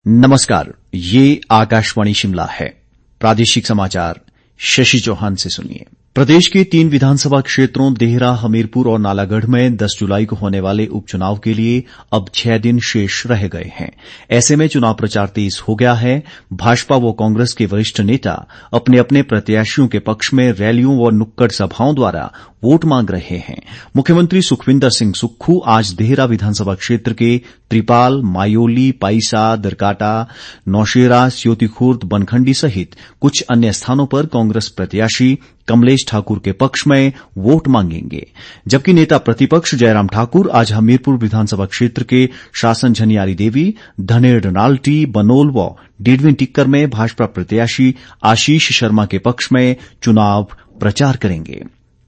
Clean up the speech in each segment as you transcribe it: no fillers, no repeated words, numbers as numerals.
नमस्कार, ये आकाशवाणी शिमला है। प्रादेशिक समाचार शशि चौहान से सुनिए। प्रदेश के 3 विधानसभा क्षेत्रों देहरा, हमीरपुर और नालागढ़ में 10 जुलाई को होने वाले उपचुनाव के लिए अब 6 दिन शेष रह गए हैं। ऐसे में चुनाव प्रचार तेज हो गया है। भाजपा व कांग्रेस के वरिष्ठ नेता अपने अपने प्रत्याशियों के पक्ष में रैलियों व नुक्कड़ सभाओं द्वारा वोट मांग रहे हैं। मुख्यमंत्री सुखविंदर सिंह सुक्खू आज देहरा विधानसभा क्षेत्र के त्रिपाल, मायोली, पाइसा, दरकाटा, नौशेरा, स्योतीखुर्द, बनखंडी सहित कुछ अन्य स्थानों पर कांग्रेस प्रत्याशी कमलेश ठाकुर के पक्ष में वोट मांगेंगे, जबकि नेता प्रतिपक्ष जयराम ठाकुर आज हमीरपुर विधानसभा क्षेत्र के शासन झनियारी देवी, धनेड़ नाल्टी, बनोल व डिडविन टिक्कर में भाजपा प्रत्याशी आशीष शर्मा के पक्ष में चुनाव प्रचार करेंगे।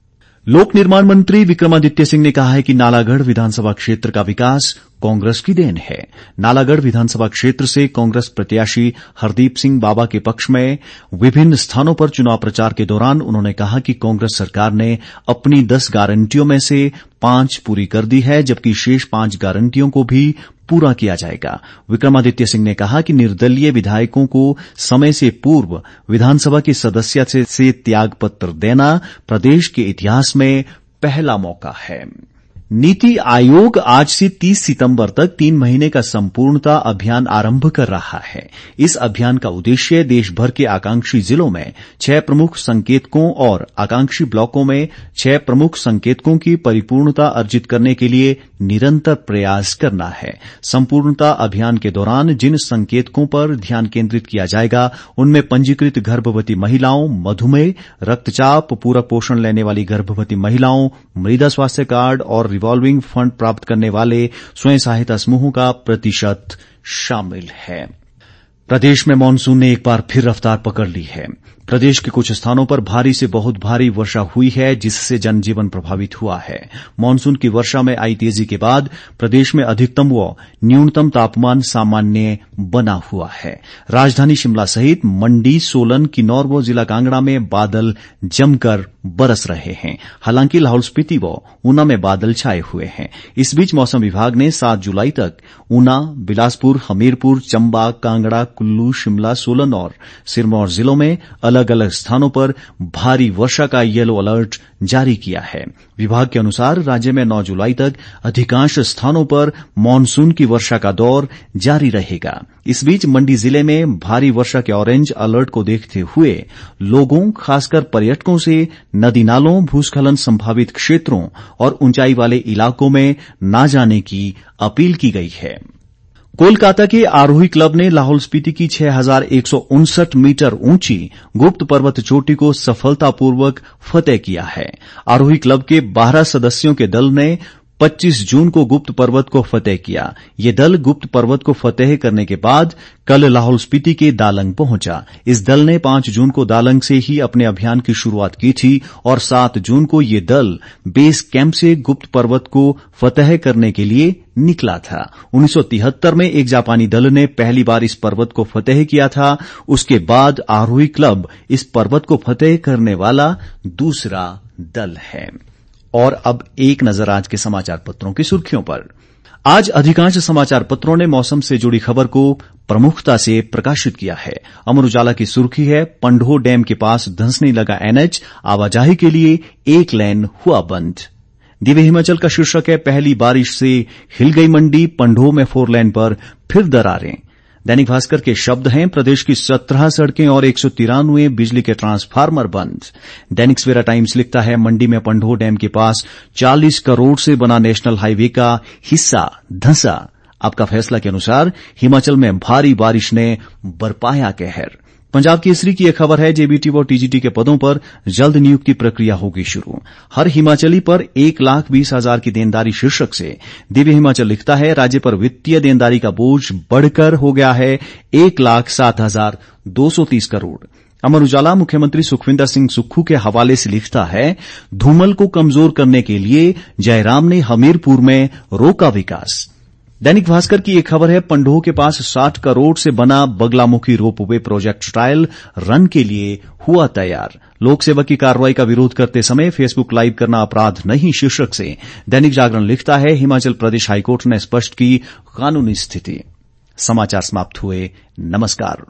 लोक निर्माण मंत्री विक्रमादित्य सिंह ने कहा है कि नालागढ़ विधानसभा क्षेत्र का विकास कांग्रेस की देन है। नालागढ़ विधानसभा क्षेत्र से कांग्रेस प्रत्याशी हरदीप सिंह बाबा के पक्ष में विभिन्न स्थानों पर चुनाव प्रचार के दौरान उन्होंने कहा कि कांग्रेस सरकार ने अपनी 10 गारंटियों में से 5 पूरी कर दी है, जबकि शेष 5 गारंटियों को भी पूरा किया जाएगा। विक्रमादित्य सिंह ने कहा कि निर्दलीय विधायकों को समय से पूर्व विधानसभा की सदस्यता से त्यागपत्र देना प्रदेश के इतिहास में पहला मौका है। नीति आयोग आज से 30 सितंबर तक 3 महीने का संपूर्णता अभियान आरंभ कर रहा है। इस अभियान का उद्देश्य देश भर के आकांक्षी जिलों में 6 प्रमुख संकेतकों और आकांक्षी ब्लॉकों में 6 प्रमुख संकेतकों की परिपूर्णता अर्जित करने के लिए निरंतर प्रयास करना है। संपूर्णता अभियान के दौरान जिन संकेतकों पर ध्यान केंद्रित किया जाएगा उनमें पंजीकृत गर्भवती महिलाओं, मधुमेह, रक्तचाप, पूरक पोषण लेने वाली गर्भवती महिलाओं, मृदा स्वास्थ्य कार्ड और रिवॉल्विंग फंड प्राप्त करने वाले स्वयं सहायता समूहों का प्रतिशत शामिल है। प्रदेश में मानसून ने एक बार फिर रफ्तार पकड़ ली है। प्रदेश के कुछ स्थानों पर भारी से बहुत भारी वर्षा हुई है, जिससे जनजीवन प्रभावित हुआ है। मानसून की वर्षा में आई तेजी के बाद प्रदेश में अधिकतम व न्यूनतम तापमान सामान्य बना हुआ है। राजधानी शिमला सहित मंडी, सोलन, किन्नौर व जिला कांगड़ा में बादल जमकर बरस रहे हैं। हालांकि लाहौल स्पीति व ऊना में बादल छाए हुए हैं। इस बीच मौसम विभाग ने 7 जुलाई तक ऊना, बिलासपुर, हमीरपुर, चंबा, कांगड़ा, कुल्लू, शिमला, सोलन और सिरमौर जिलों में अलग अलग स्थानों पर भारी वर्षा का येलो अलर्ट जारी किया है। विभाग के अनुसार राज्य में 9 जुलाई तक अधिकांश स्थानों पर मानसून की वर्षा का दौर जारी रहेगा। इस बीच मंडी जिले में भारी वर्षा के ऑरेंज अलर्ट को देखते हुए लोगों, खासकर पर्यटकों से नदी नालों, भूस्खलन संभावित क्षेत्रों और ऊंचाई वाले इलाकों में न जाने की अपील की गई है। कोलकाता के आरोही क्लब ने लाहौल स्पीति की 6159 मीटर ऊंची गुप्त पर्वत चोटी को सफलतापूर्वक फतेह किया है। आरोही क्लब के 12 सदस्यों के दल ने 25 जून को गुप्त पर्वत को फतेह किया। ये दल गुप्त पर्वत को फतेह करने के बाद कल लाहौल स्पीति के दालंग पहुंचा। इस दल ने 5 जून को दालंग से ही अपने अभियान की शुरुआत की थी और 7 जून को ये दल बेस कैंप से गुप्त पर्वत को फतेह करने के लिए निकला था। 1973 में एक जापानी दल ने पहली बार इस पर्वत को फतेह किया था। उसके बाद आरोही क्लब इस पर्वत को फतेह करने वाला दूसरा दल है। और अब एक नजर आज के समाचार पत्रों की सुर्खियों पर। आज अधिकांश समाचार पत्रों ने मौसम से जुड़ी खबर को प्रमुखता से प्रकाशित किया है। अमर उजाला की सुर्खी है, पंढो डैम के पास धंसने लगा एनएच, आवाजाही के लिए एक लेन हुआ बंद। दिव्य हिमाचल का शीर्षक है, पहली बारिश से हिल गई मंडी, पंढो में 4 लेन पर फिर दरारें। दैनिक भास्कर के शब्द हैं, प्रदेश की 17 सड़कें और 193 बिजली के ट्रांसफार्मर बंद। दैनिक सवेरा टाइम्स लिखता है, मंडी में पंढो डैम के पास 40 करोड़ से बना नेशनल हाईवे का हिस्सा धंसा। आपका फैसला के अनुसार हिमाचल में भारी बारिश ने बरपाया कहर। पंजाब केसरी की एक खबर है, जेबीटी व टीजीटी के पदों पर जल्द नियुक्ति प्रक्रिया होगी शुरू। हर हिमाचली पर 1,20,000 की देनदारी शीर्षक से दिव्य हिमाचल लिखता है, राज्य पर वित्तीय देनदारी का बोझ बढ़कर हो गया है 1,07,230 करोड़। अमर उजाला मुख्यमंत्री सुखविंदर सिंह सुक्खू के हवाले से लिखता है, धूमल को कमजोर करने के लिए जयराम ने हमीरपुर में रोका विकास। दैनिक भास्कर की एक खबर है, पंढोह के पास 60 करोड़ से बना Baglamukhi ropeway project trial run के लिए हुआ तैयार। लोक सेवक की कार्रवाई का विरोध करते समय फेसबुक लाइव करना अपराध नहीं शीर्षक से दैनिक जागरण लिखता है, हिमाचल प्रदेश हाईकोर्ट ने स्पष्ट की कानूनी स्थिति। समाचार समाप्त हुए। नमस्कार।